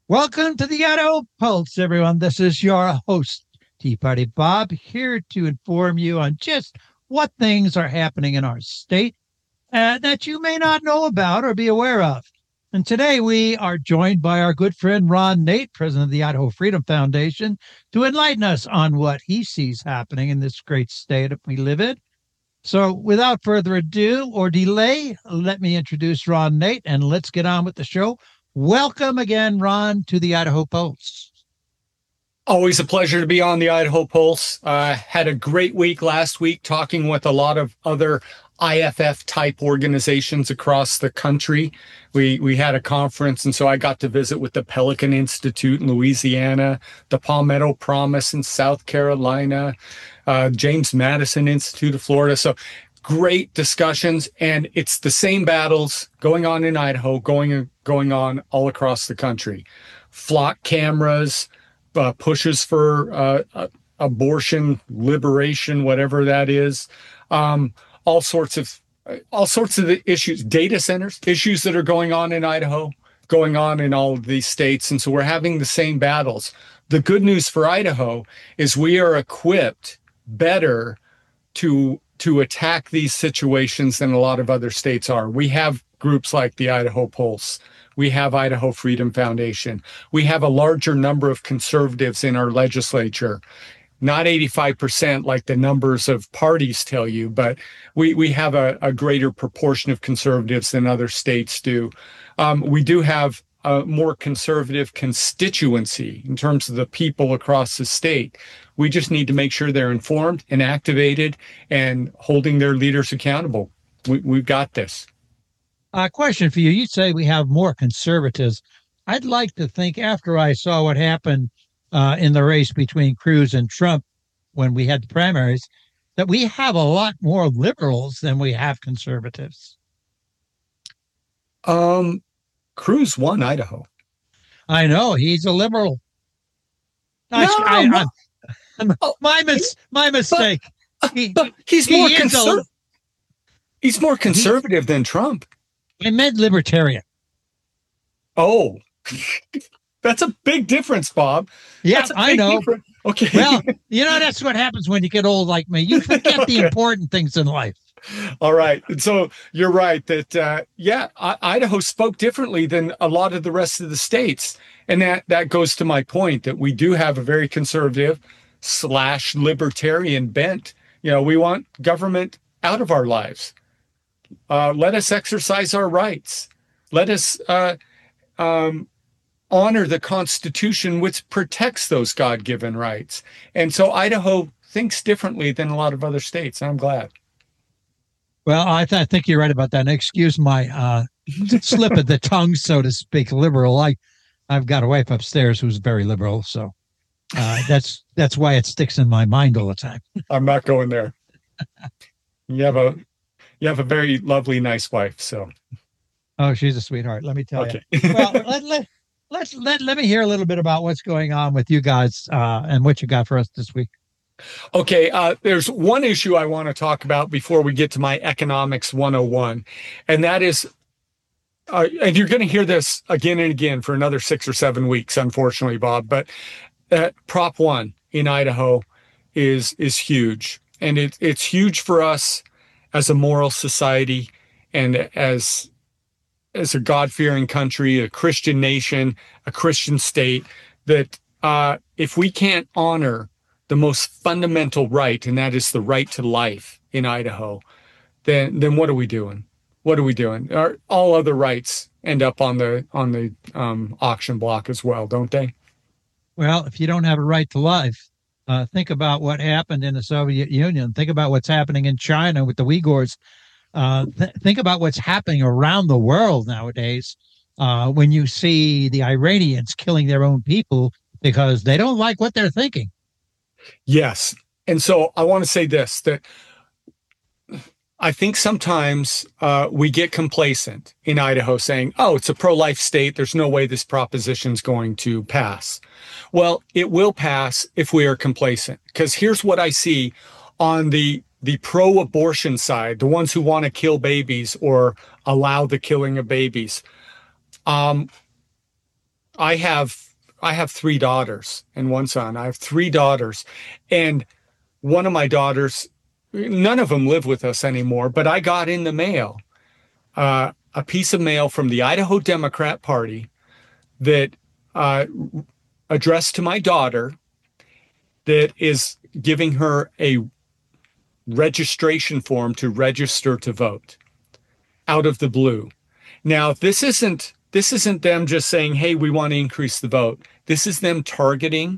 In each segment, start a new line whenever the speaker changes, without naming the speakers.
Welcome to the Idaho Pulse, everyone. This is your host, Tea Party Bob, here to inform you on just what things are happening in our state that you may not know about or be aware of. And today we are joined by our good friend Ron Nate, president of the Idaho Freedom Foundation, to enlighten us on what he sees happening in this great state that we live in. So without further ado or delay, let me introduce Ron Nate and let's get on with the show. Welcome again, Ron, to the Idaho Pulse.
Always a pleasure to be on the Idaho Pulse. Had a great week last week talking with a lot of other IFF type organizations across the country. We had a conference, and so I got to visit with the Pelican Institute in Louisiana, the Palmetto Promise in South Carolina, James Madison Institute of Florida. So great discussions, and it's the same battles going on in Idaho, going on all across the country. Flock cameras, pushes for abortion, liberation, whatever that is. All sorts of the issues, data centers, issues that are going on in Idaho, going on in all of these states. And so we're having the same battles. The good news for Idaho is we are equipped better to attack these situations than a lot of other states are. We have groups like the Idaho Pulse. We have Idaho Freedom Foundation. We have a larger number of conservatives in our legislature. Not 85% like the numbers of parties tell you, but we have a greater proportion of conservatives than other states do. We do have a more conservative constituency in terms of the people across the state. We just need to make sure they're informed and activated and holding their leaders accountable. We've got this.
Question for you. You say we have more conservatives. I'd like to think after I saw what happened in the race between Cruz and Trump when we had the primaries, that we have a lot more liberals than we have conservatives.
Cruz won Idaho.
I know he's a liberal. My mistake.
He's more conservative. He's more conservative than Trump.
I meant libertarian.
Oh, that's a big difference, Bob.
Yeah, I know.
Okay.
Well, that's what happens when you get old like me. You forget the important things in life.
All right. So you're right that, Idaho spoke differently than a lot of the rest of the states. And that goes to my point that we do have a very conservative / libertarian bent. We want government out of our lives. Let us exercise our rights. Let us honor the Constitution, which protects those God-given rights. And so Idaho thinks differently than a lot of other states. I'm glad.
Well, I think you're right about that. And excuse my slip of the tongue, so to speak, liberal. I've got a wife upstairs who's very liberal, so that's why it sticks in my mind all the time.
I'm not going there. You have a very lovely, nice wife. So,
oh, she's a sweetheart. Let me tell you. Well, let me hear a little bit about what's going on with you guys and what you got for us this week.
Okay, there's one issue I want to talk about before we get to my economics 101, and that is, and you're going to hear this again and again for another 6 or 7 weeks, unfortunately, Bob, but Prop 1 in Idaho is huge, and it's huge for us as a moral society and as a God-fearing country, a Christian nation, a Christian state, that if we can't honor the most fundamental right, and that is the right to life in Idaho, then what are we doing? What are we doing? All other rights end up on the auction block as well, don't they?
Well, if you don't have a right to life, think about what happened in the Soviet Union. Think about what's happening in China with the Uyghurs. Think about what's happening around the world nowadays when you see the Iranians killing their own people because they don't like what they're thinking.
Yes. And so I want to say this, that I think sometimes we get complacent in Idaho saying, oh, it's a pro-life state. There's no way this proposition's going to pass. Well, it will pass if we are complacent, because here's what I see on the pro-abortion side, the ones who want to kill babies or allow the killing of babies. I have three daughters and one son. I have three daughters, and one of my daughters, none of them live with us anymore, but I got in the mail a piece of mail from the Idaho Democrat Party that uh, addressed to my daughter that is giving her a registration form to register to vote out of the blue. Now, this isn't them just saying, "Hey, we want to increase the vote." This is them targeting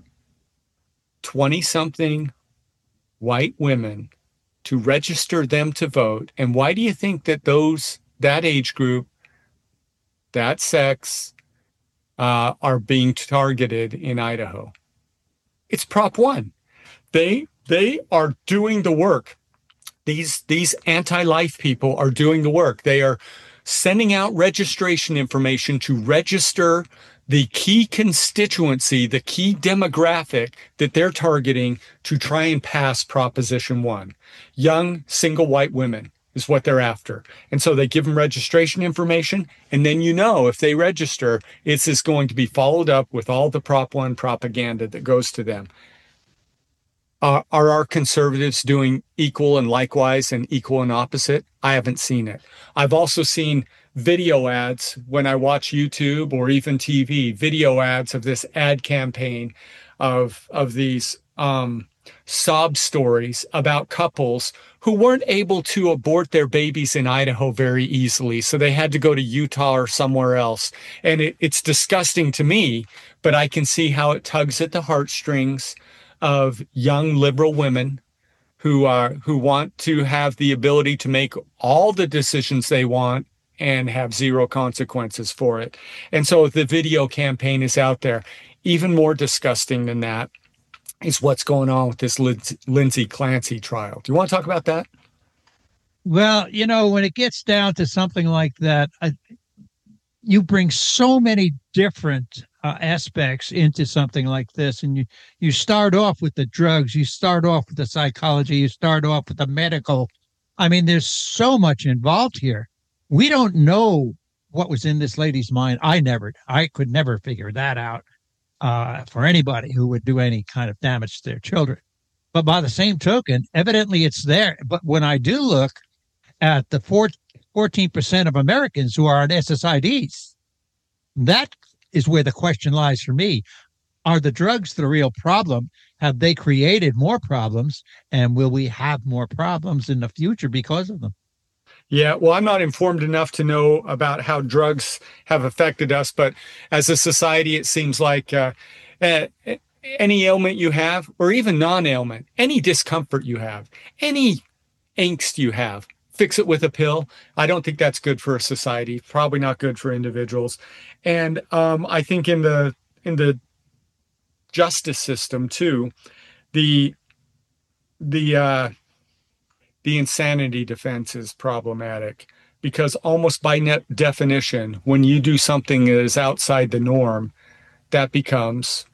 20-something white women to register them to vote. And why do you think that that age group, that sex, are being targeted in Idaho? It's Prop 1. They are doing the work. These anti-life people are doing the work. They are sending out registration information to register the key constituency, the key demographic that they're targeting to try and pass Proposition 1. Young, single white women is what they're after. And so they give them registration information, and then if they register, it's just going to be followed up with all the Prop 1 propaganda that goes to them. Are our conservatives doing equal and likewise and equal and opposite? I haven't seen it. I've also seen video ads when I watch YouTube or even TV, video ads of this ad campaign of these sob stories about couples who weren't able to abort their babies in Idaho very easily. So they had to go to Utah or somewhere else. And it's disgusting to me, but I can see how it tugs at the heartstrings of young liberal women who want to have the ability to make all the decisions they want and have zero consequences for it. And so the video campaign is out there. Even more disgusting than that is what's going on with this Lindsay Clancy trial. Do you want to talk about that?
Well, when it gets down to something like that, you bring so many different aspects into something like this. And you start off with the drugs, you start off with the psychology, you start off with the medical. I mean, there's so much involved here. We don't know what was in this lady's mind. I could never figure that out for anybody who would do any kind of damage to their children. But by the same token, evidently it's there. But when I do look at the 14% of Americans who are on SSIDs, that is where the question lies for me. Are the drugs the real problem? Have they created more problems? And will we have more problems in the future because of them?
Yeah, well, I'm not informed enough to know about how drugs have affected us, but as a society, it seems like any ailment you have, or even non-ailment, any discomfort you have, any angst you have, fix it with a pill. I don't think that's good for a society, probably not good for individuals. And I think in the justice system too, the insanity defense is problematic because almost by definition, when you do something that is outside the norm, that becomes,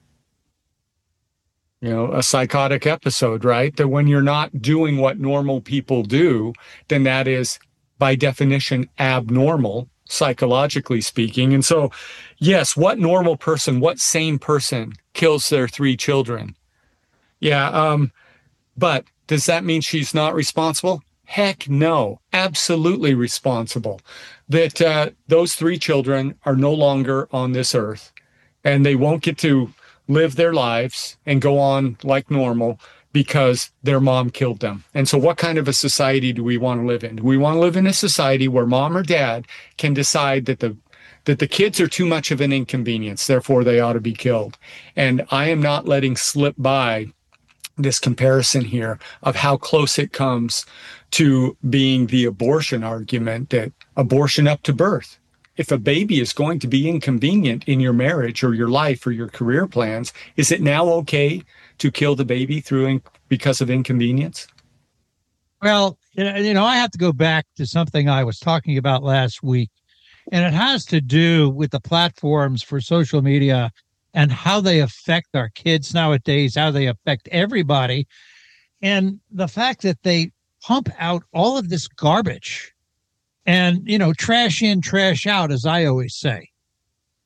a psychotic episode, right? That when you're not doing what normal people do, then that is by definition abnormal, psychologically speaking. And so, yes, what normal person, what sane person kills their three children? Yeah, but does that mean she's not responsible? Heck no, absolutely responsible. That those three children are no longer on this earth, and they won't get to live their lives and go on like normal because their mom killed them. And so what kind of a society do we want to live in? Do we want to live in a society where mom or dad can decide that the kids are too much of an inconvenience, therefore they ought to be killed? And I am not letting slip by this comparison here of how close it comes to being the abortion argument, that abortion up to birth. If a baby is going to be inconvenient in your marriage or your life or your career plans, is it now okay to kill the baby because of inconvenience?
Well, I have to go back to something I was talking about last week, and it has to do with the platforms for social media and how they affect our kids nowadays, how they affect everybody, and the fact that they pump out all of this garbage and, trash in, trash out, as I always say.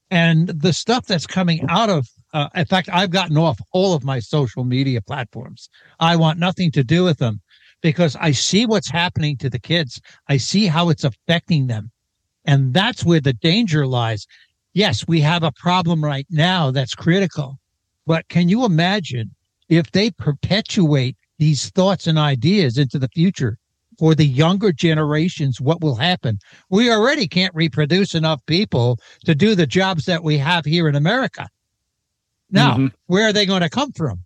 And the stuff that's coming out of, in fact, I've gotten off all of my social media platforms. I want nothing to do with them because I see what's happening to the kids. I see how it's affecting them. And that's where the danger lies. Yes, we have a problem right now that's critical. But can you imagine if they perpetuate these thoughts and ideas into the future for the younger generations, what will happen? We already can't reproduce enough people to do the jobs that we have here in America. Now, where are they going to come from?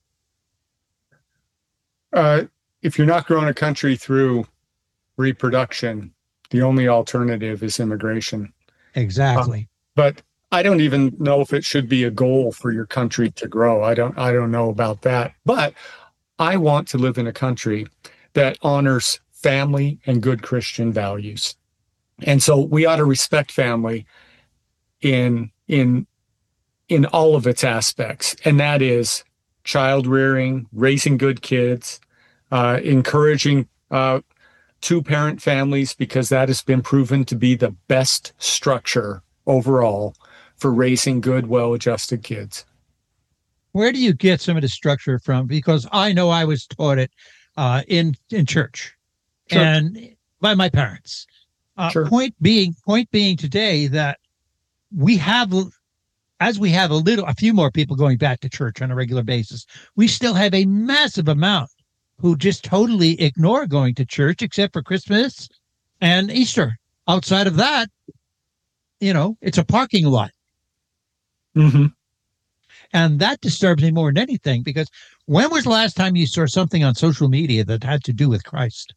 If you're not growing a country through reproduction, the only alternative is immigration.
Exactly.
But I don't even know if it should be a goal for your country to grow. I don't know about that. But I want to live in a country that honors family and good Christian values. And so we ought to respect family in all of its aspects. And that is child rearing, raising good kids, encouraging two-parent families, because that has been proven to be the best structure overall for raising good, well-adjusted kids.
Where do you get some of the structure from? Because I know I was taught it in church and by my parents. Point being today that we have, as we have a few more people going back to church on a regular basis, we still have a massive amount who just totally ignore going to church except for Christmas and Easter. Outside of that, it's a parking lot.
Mm-hmm.
And that disturbs me more than anything, because when was the last time you saw something on social media that had to do with Christ?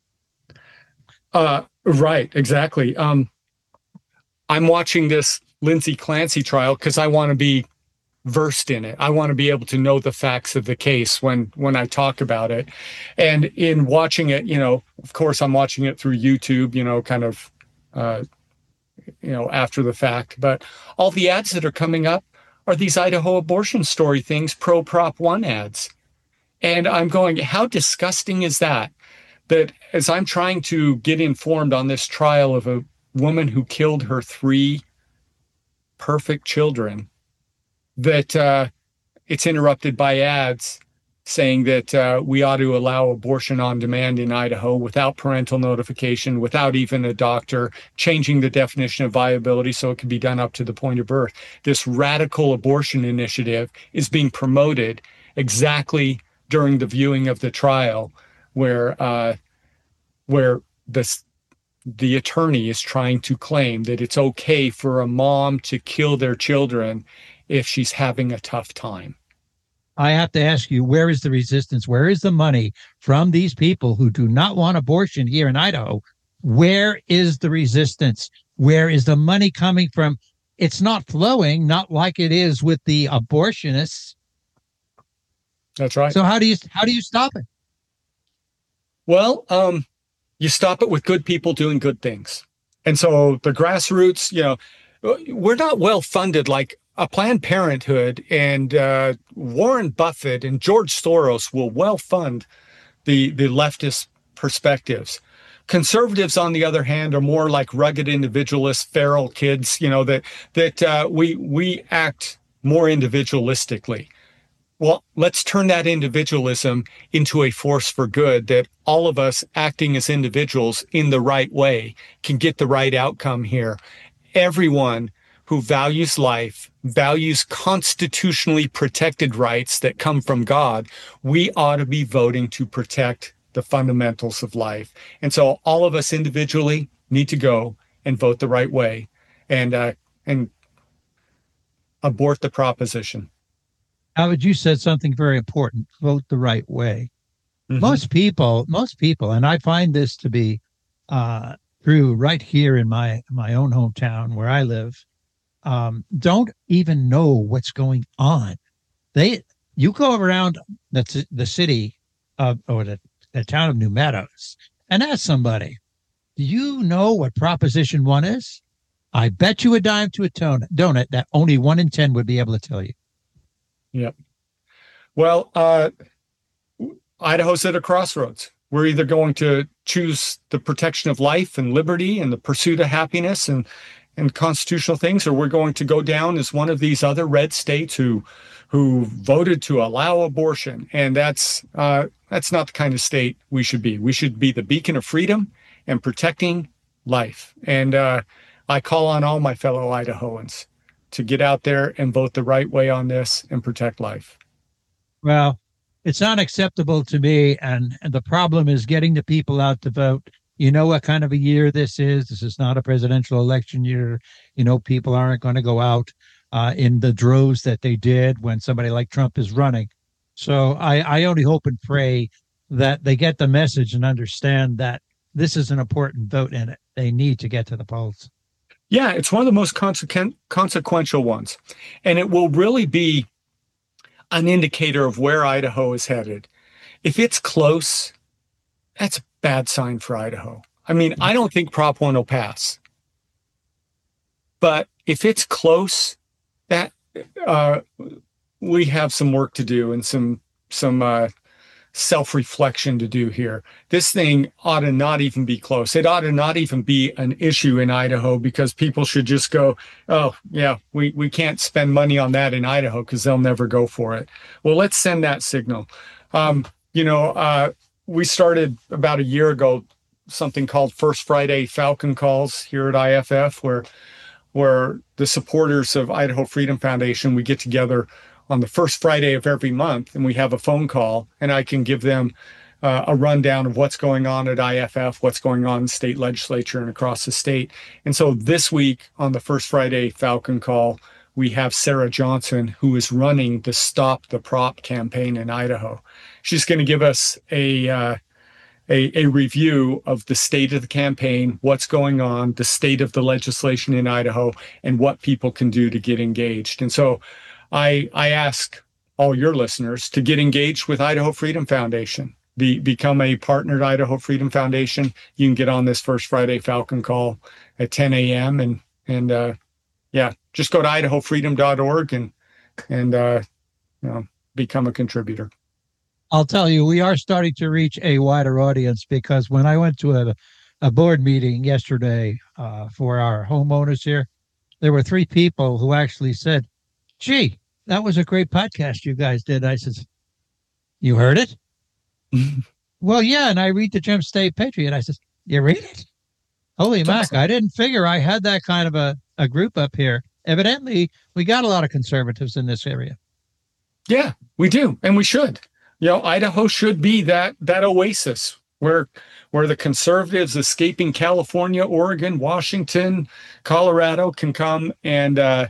Right, exactly. I'm watching this Lindsay Clancy trial because I want to be versed in it. I want to be able to know the facts of the case when I talk about it. And in watching it, of course, I'm watching it through YouTube, kind of, after the fact. But all the ads that are coming up are these Idaho abortion story things, pro Prop 1 ads. And I'm going, how disgusting is that? That as I'm trying to get informed on this trial of a woman who killed her 3 perfect children, that it's interrupted by ads saying that we ought to allow abortion on demand in Idaho without parental notification, without even a doctor, changing the definition of viability so it can be done up to the point of birth. This radical abortion initiative is being promoted exactly during the viewing of the trial, where the attorney is trying to claim that it's okay for a mom to kill their children if she's having a tough time.
I have to ask you, where is the resistance? Where is the money from these people who do not want abortion here in Idaho? Where is the resistance? Where is the money coming from? It's not flowing, not like it is with the abortionists.
That's right.
So how do you stop it?
Well, you stop it with good people doing good things. And so the grassroots, we're not well funded like a Planned Parenthood, and Warren Buffett and George Soros will well fund the leftist perspectives. Conservatives, on the other hand, are more like rugged individualists, feral kids, that we act more individualistically. Well, let's turn that individualism into a force for good, that all of us acting as individuals in the right way can get the right outcome here. Everyone who values life, values constitutionally protected rights that come from God, we ought to be voting to protect the fundamentals of life. And so all of us individually need to go and vote the right way and abort the proposition.
Howard, you said something very important: vote the right way. Mm-hmm. Most people, and I find this to be true right here in my own hometown where I live, don't even know what's going on. You go around the city or the town of New Meadows and ask somebody, do you know what Proposition 1 is? I bet you a dime to a donut that only 1 in 10 would be able to tell you.
Yep. Well, Idaho's at a crossroads. We're either going to choose the protection of life and liberty and the pursuit of happiness and and constitutional things, or we're going to go down as one of these other red states who voted to allow abortion. And that's not the kind of state we should be. We should be the beacon of freedom and protecting life. And I call on all my fellow Idahoans to get out there and vote the right way on this and protect life.
Well, it's unacceptable to me. And the problem is getting the people out to vote. You know what kind of a year this is. This is not a presidential election year. You know, people aren't going to go out in the droves that they did when somebody like Trump is running. So I only hope and pray that they get the message and understand that this is an important vote and they need to get to the polls.
Yeah, it's one of the most consequential ones. And it will really be an indicator of where Idaho is headed. If it's close, that's a bad sign for Idaho. I mean, I don't think Prop 1 will pass. But if it's close, that we have some work to do and some self-reflection to do here. This thing ought to not even be close. It ought to not even be an issue in Idaho, because people should just go, oh, yeah, we can't spend money on that in Idaho because they'll never go for it. Well, let's send that signal. We started about a year ago something called First Friday Falcon Calls here at IFF, where the supporters of Idaho Freedom Foundation, we get together on the first Friday of every month, and we have a phone call, and I can give them a rundown of what's going on at IFF, what's going on in the state legislature and across the state. And so this week on the First Friday Falcon Call, we have Sarah Johnson, who is running the Stop the Prop campaign in Idaho. She's going to give us a review of the state of the campaign, what's going on, the state of the legislation in Idaho, and what people can do to get engaged. And so I ask all your listeners to get engaged with Idaho Freedom Foundation. Become a partner at Idaho Freedom Foundation. You can get on this First Friday Falcon Call at 10 a.m. and just go to idahofreedom.org and become a contributor.
I'll tell you, we are starting to reach a wider audience, because when I went to a board meeting yesterday for our homeowners here, there were 3 people who actually said, gee, that was a great podcast you guys did. I said, you heard it? Well, yeah. And I read the Gem State Patriot. I said, you read it? Holy mac, I didn't figure I had that kind of a group up here. Evidently, we got a lot of conservatives in this area.
Yeah, we do. And we should. Idaho should be that oasis where the conservatives escaping California, Oregon, Washington, Colorado can come and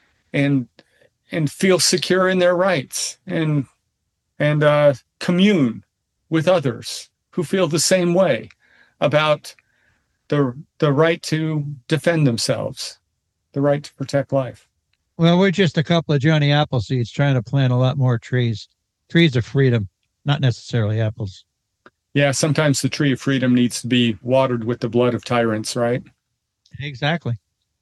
feel secure in their rights and commune with others who feel the same way about the right to defend themselves, the right to protect life.
Well, we're just a couple of Johnny Appleseeds trying to plant a lot more trees. Trees of freedom, not necessarily apples.
Yeah, sometimes the tree of freedom needs to be watered with the blood of tyrants, right?
Exactly.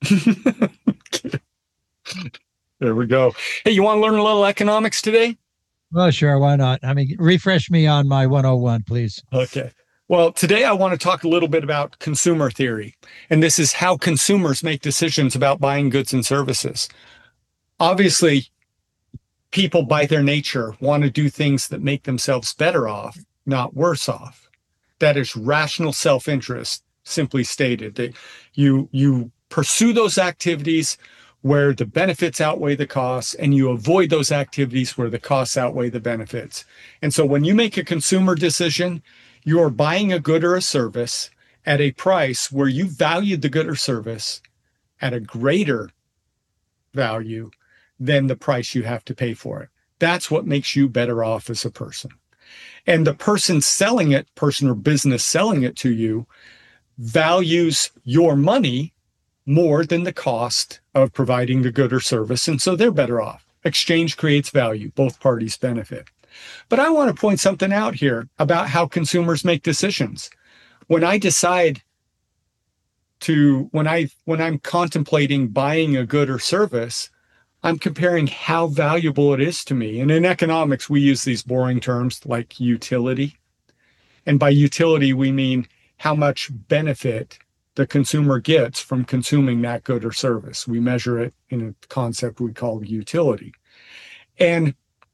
There we go. Hey, you want to learn a little economics today?
Well, sure. Why not? I mean, refresh me on my 101, please.
Okay. Well, today I want to talk a little bit about consumer theory. And this is how consumers make decisions about buying goods and services. Obviously, people by their nature want to do things that make themselves better off, not worse off. That is rational self-interest, simply stated. That you pursue those activities where the benefits outweigh the costs, and you avoid those activities where the costs outweigh the benefits. And so when you make a consumer decision, you're buying a good or a service at a price where you valued the good or service at a greater value than the price you have to pay for it. That's what makes you better off as a person. And the person selling it, person or business selling it to you, values your money more than the cost of providing the good or service. And so they're better off. Exchange creates value. Both parties benefit. But I want to point something out here about how consumers make decisions. When I decide when I'm contemplating buying a good or service, I'm comparing how valuable it is to me. And in economics, we use these boring terms like utility. And by utility, we mean how much benefit the consumer gets from consuming that good or service. We measure it in a concept we call utility. And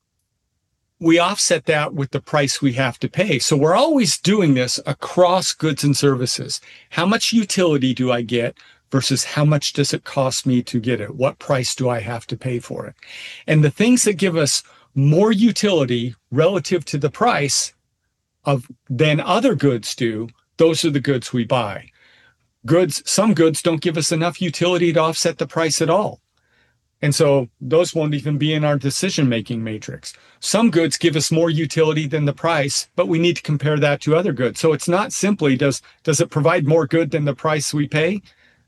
we offset that with the price we have to pay. So we're always doing this across goods and services. How much utility do I get versus how much does it cost me to get it? What price do I have to pay for it? And the things that give us more utility relative to the price of than other goods do, those are the goods we buy. Some goods don't give us enough utility to offset the price at all. And so those won't even be in our decision-making matrix. Some goods give us more utility than the price, but we need to compare that to other goods. So it's not simply, does it provide more good than the price we pay?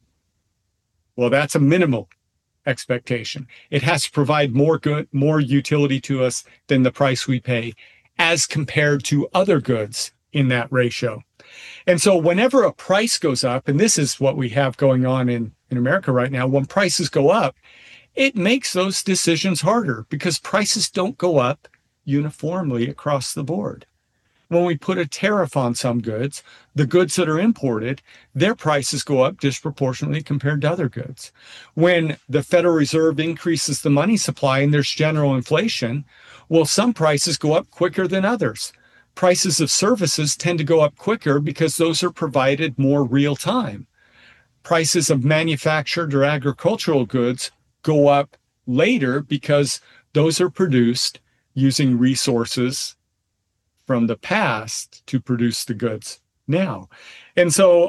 Well, that's a minimal expectation. It has to provide more utility to us than the price we pay as compared to other goods in that ratio. And so whenever a price goes up, and this is what we have going on in America right now, when prices go up, it makes those decisions harder because prices don't go up uniformly across the board. When we put a tariff on some goods, the goods that are imported, their prices go up disproportionately compared to other goods. When the Federal Reserve increases the money supply and there's general inflation, well, some prices go up quicker than others. Prices of services tend to go up quicker because those are provided more real time. Prices of manufactured or agricultural goods go up later because those are produced using resources from the past to produce the goods now. And so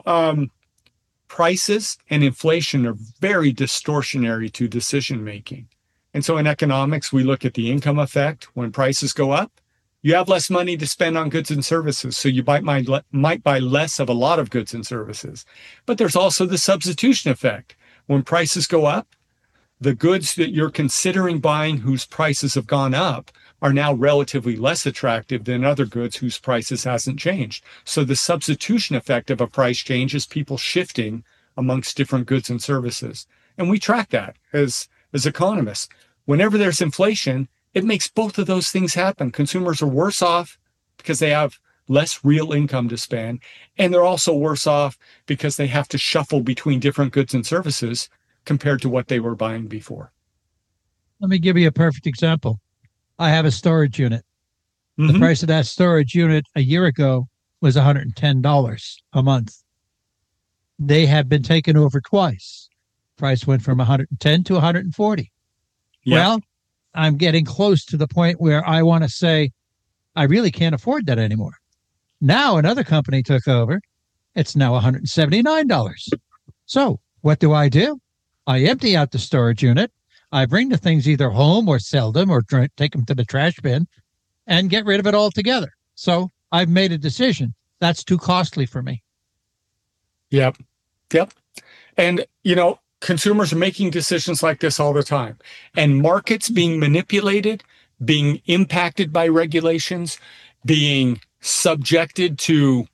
prices and inflation are very distortionary to decision making. And so in economics, we look at the income effect. When prices go up, you have less money to spend on goods and services. So you might buy less of a lot of goods and services. But there's also the substitution effect. When prices go up, the goods that you're considering buying whose prices have gone up are now relatively less attractive than other goods whose prices hasn't changed. So the substitution effect of a price change is people shifting amongst different goods and services. And we track that as economists. Whenever there's inflation, it makes both of those things happen. Consumers are worse off because they have less real income to spend, and they're also worse off because they have to shuffle between different goods and services compared to what they were buying before.
Let me give you a perfect example. I have a storage unit.
Mm-hmm.
The price of that storage unit a year ago was $110 a month. They have been taken over twice. Price went from 110 to 140.
Yeah.
Well, I'm getting close to the point where I want to say, I really can't afford that anymore. Now another company took over. It's now $179. So what do? I empty out the storage unit. I bring the things either home or sell them or take them to the trash bin and get rid of it altogether. So I've made a decision. That's too costly for me.
Yep. And, consumers are making decisions like this all the time. And markets being manipulated, being impacted by regulations, being subjected to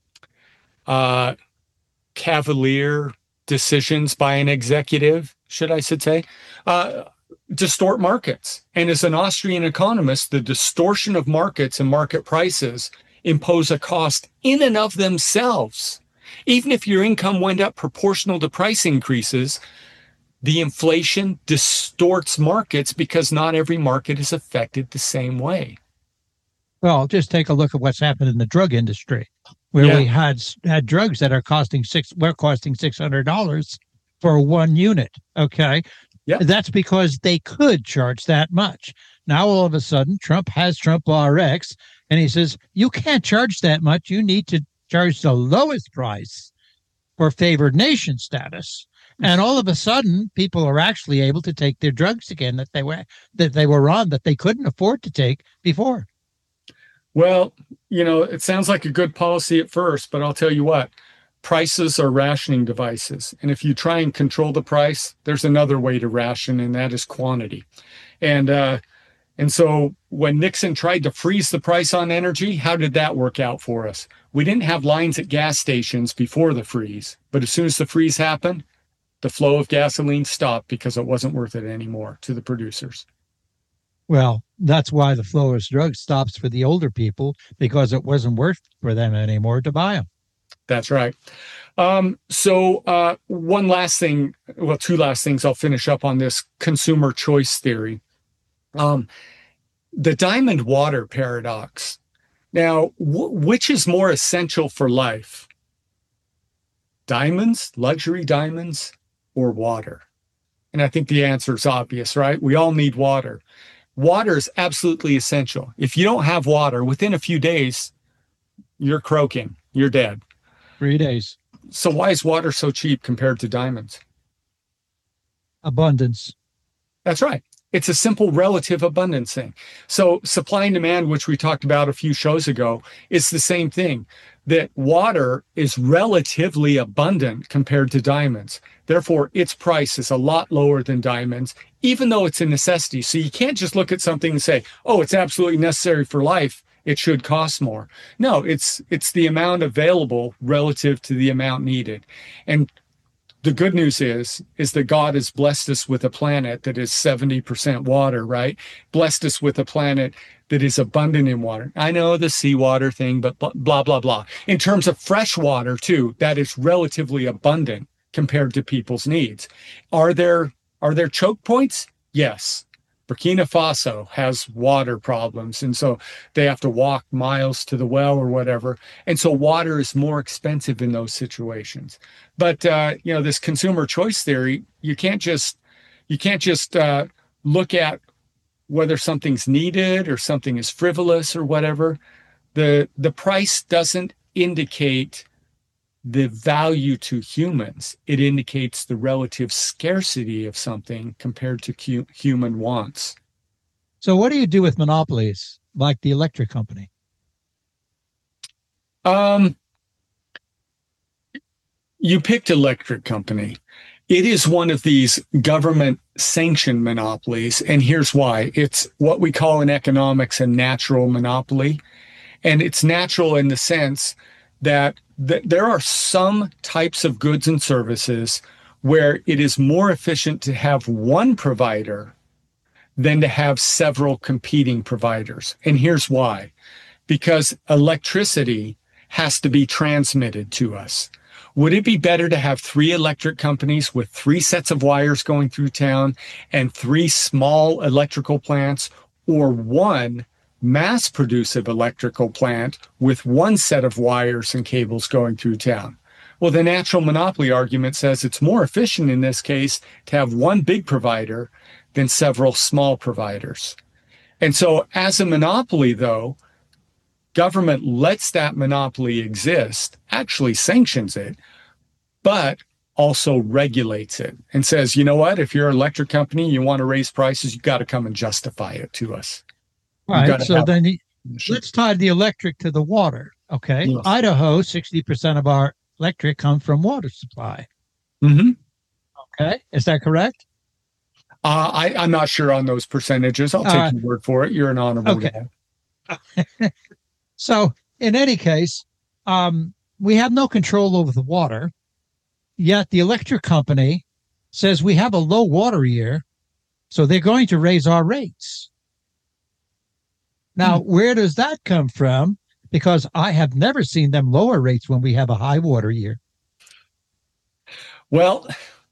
cavalier decisions by an executive, should I say, distort markets. And as an Austrian economist, the distortion of markets and market prices impose a cost in and of themselves. Even if your income went up proportional to price increases, the inflation distorts markets because not every market is affected the same way.
Well, just take a look at what's happened in the drug industry, where we had drugs that are costing $600 for one unit. Okay.
Yeah.
That's because they could charge that much. Now, all of a sudden, Trump has Trump RX, and he says, you can't charge that much. You need to charge the lowest price for favored nation status. And all of a sudden, people are actually able to take their drugs again that they were on that they couldn't afford to take before.
Well, it sounds like a good policy at first, but I'll tell you what, prices are rationing devices. And if you try and control the price, there's another way to ration, and that is quantity. And so when Nixon tried to freeze the price on energy, how did that work out for us? We didn't have lines at gas stations before the freeze, but as soon as the freeze happened, the flow of gasoline stopped because it wasn't worth it anymore to the producers.
Well, that's why the flow of drugs stops for the older people, because it wasn't worth for them anymore to buy them.
That's right. So one last thing, well, two last things I'll finish up on this consumer choice theory. The diamond water paradox. Now, which is more essential for life? Diamonds, luxury diamonds, or water? And I think the answer is obvious, right? We all need water. Water is absolutely essential. If you don't have water, within a few days, you're croaking, you're dead.
3 days.
So why is water so cheap compared to diamonds?
Abundance.
That's right. It's a simple relative abundance thing. So supply and demand, which we talked about a few shows ago, is the same thing, that water is relatively abundant compared to diamonds. Therefore, its price is a lot lower than diamonds, even though it's a necessity. So you can't just look at something and say, oh, it's absolutely necessary for life, it should cost more. No, it's the amount available relative to the amount needed. And the good news is that God has blessed us with a planet that is 70% water, right? Blessed us with a planet that is abundant in water. I know the seawater thing, but blah, blah, blah. In terms of fresh water, too, that is relatively abundant compared to people's needs. Are there choke points? Yes. Burkina Faso has water problems, and so they have to walk miles to the well or whatever. And so water is more expensive in those situations. But this consumer choice theory, you can't just look at whether something's needed or something is frivolous or whatever. The price doesn't indicate the value to humans. It indicates the relative scarcity of something compared to human wants.
So what do you do with monopolies like the electric company?
You picked electric company. It is one of these government sanctioned monopolies. And here's why. It's what we call in economics a natural monopoly. And it's natural in the sense that there are some types of goods and services where it is more efficient to have one provider than to have several competing providers. And here's why. Because electricity has to be transmitted to us. Would it be better to have 3 electric companies with 3 sets of wires going through town and 3 small electrical plants, or one mass-productive electrical plant with 1 set of wires and cables going through town? Well, the natural monopoly argument says it's more efficient in this case to have one big provider than several small providers. And so as a monopoly, though, government lets that monopoly exist, actually sanctions it, but also regulates it and says, you know what, if you're an electric company, you want to raise prices, you've got to come and justify it to us.
Right. So then let's tie the electric to the water. Okay. Yes. Idaho, 60% of our electric comes from water supply.
Mm-hmm.
Okay. Is that correct?
I'm not sure on those percentages. I'll take your word for it. You're an honorable guy.
So in any case, we have no control over the water, yet the electric company says we have a low water year, so they're going to raise our rates. Now, where does that come from? Because I have never seen them lower rates when we have a high water year.
Well,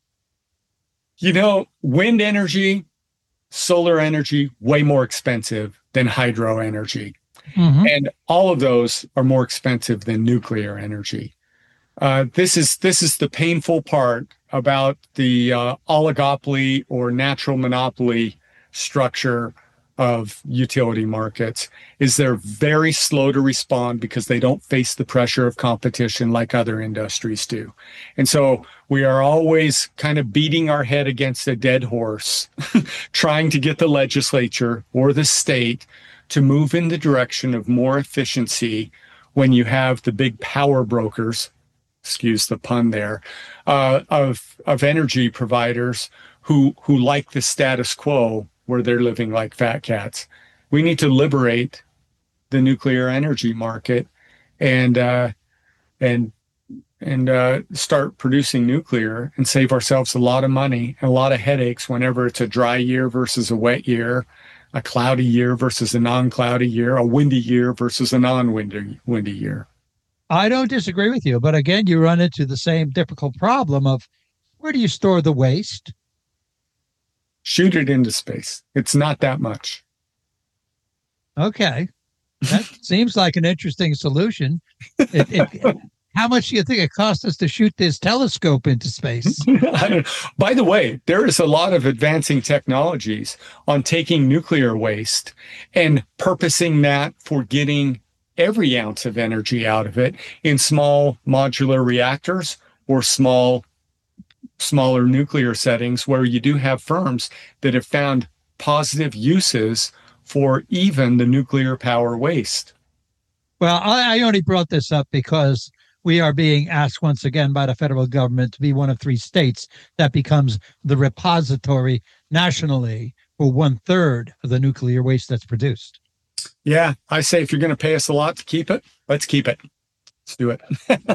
wind energy, solar energy, way more expensive than hydro energy. Mm-hmm. And all of those are more expensive than nuclear energy. This is the painful part about the oligopoly or natural monopoly structure of utility markets, is they're very slow to respond because they don't face the pressure of competition like other industries do. And so we are always kind of beating our head against a dead horse, trying to get the legislature or the state to move in the direction of more efficiency when you have the big power brokers, excuse the pun there, of energy providers who like the status quo where they're living like fat cats. We need to liberate the nuclear energy market and start producing nuclear and save ourselves a lot of money and a lot of headaches whenever it's a dry year versus a wet year, a cloudy year versus a non-cloudy year, a windy year versus a non-windy year.
I don't disagree with you, but again, you run into the same difficult problem of where do you store the waste?
Shoot it into space. It's not that much.
Okay, that seems like an interesting solution. How much do you think it cost us to shoot this telescope into space?
By the way, there is a lot of advancing technologies on taking nuclear waste and purposing that for getting every ounce of energy out of it in small modular reactors or smaller nuclear settings where you do have firms that have found positive uses for even the nuclear power waste.
Well, I only brought this up because we are being asked once again by the federal government to be one of 3 states that becomes the repository nationally for 1/3 of the nuclear waste that's produced.
Yeah, I say if you're going to pay us a lot to keep it, let's keep it. Let's do it.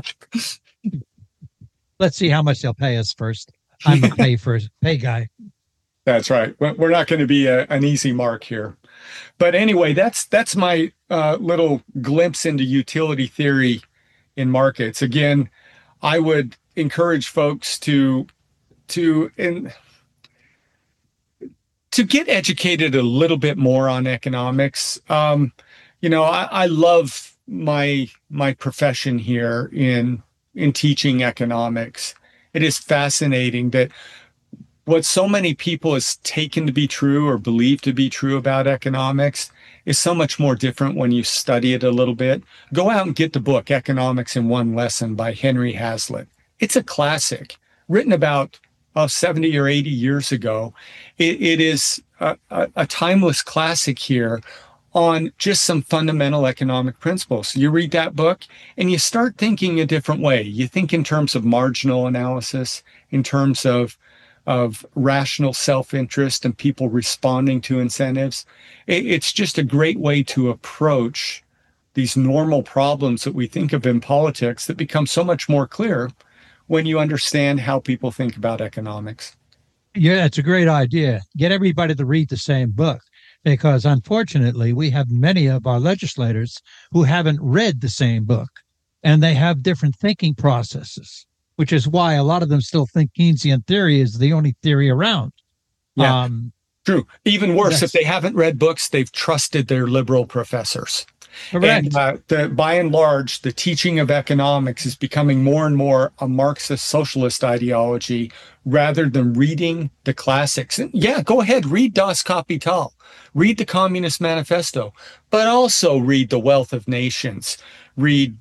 Let's see how much they'll pay us first. I'm a pay guy.
That's right. We're not going to be an easy mark here. But anyway, that's my little glimpse into utility theory in markets. Again, I would encourage folks to get educated a little bit more on economics. I love my profession here in teaching economics. It is fascinating that what so many people has taken to be true or believe to be true about economics is so much more different when you study it a little bit. Go out and get the book, Economics in One Lesson by Henry Hazlitt. It's a classic written about 70 or 80 years ago. It is a timeless classic here on just some fundamental economic principles. You read that book and you start thinking a different way. You think in terms of marginal analysis, in terms of rational self-interest and people responding to incentives. It's just a great way to approach these normal problems that we think of in politics that become so much more clear when you understand how people think about economics.
Yeah, it's a great idea. Get everybody to read the same book because unfortunately, we have many of our legislators who haven't read the same book and they have different thinking processes, which is why a lot of them still think Keynesian theory is the only theory around.
Yeah, true. Even worse, if they haven't read books, they've trusted their liberal professors.
Correct.
And by and large, the teaching of economics is becoming more and more a Marxist socialist ideology rather than reading the classics. And yeah, go ahead, read Das Kapital, read the Communist Manifesto, but also read The Wealth of Nations, read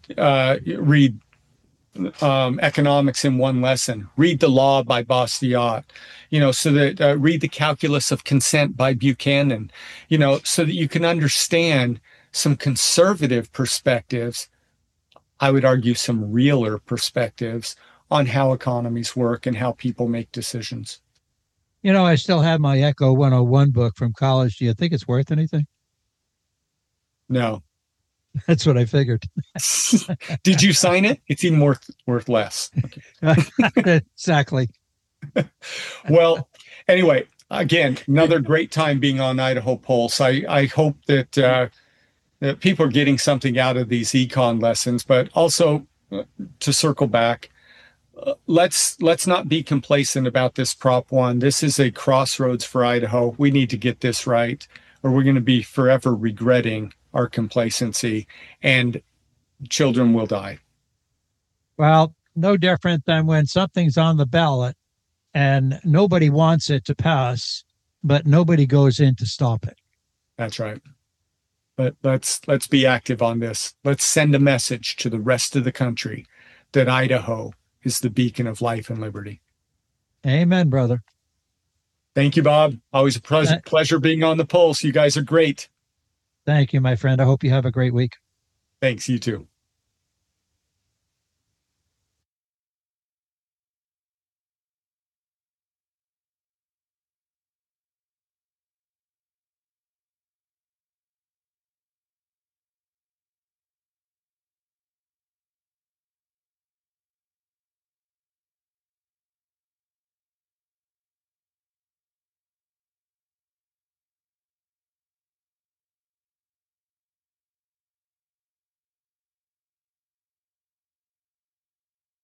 Economics in One Lesson, read The Law by Bastiat, so that read The Calculus of Consent by Buchanan, so that you can understand some conservative perspectives, I would argue some realer perspectives on how economies work and how people make decisions.
I still have my Echo 101 book from college. Do you think it's worth anything?
No.
That's what I figured.
Did you sign it? It's even worth less.
Okay. Exactly.
Well, anyway, again, another great time being on Idaho Pulse. I hope that people are getting something out of these econ lessons, but also to circle back, let's not be complacent about this Prop 1. This is a crossroads for Idaho. We need to get this right, or we're going to be forever regretting our complacency, and children will die.
Well, no different than when something's on the ballot and nobody wants it to pass, but nobody goes in to stop it.
That's right. But let's be active on this. Let's send a message to the rest of the country that Idaho is the beacon of life and liberty.
Amen, brother.
Thank you, Bob. Always a pleasure being on the Pulse. You guys are great.
Thank you, my friend. I hope you have a great week.
Thanks. You too.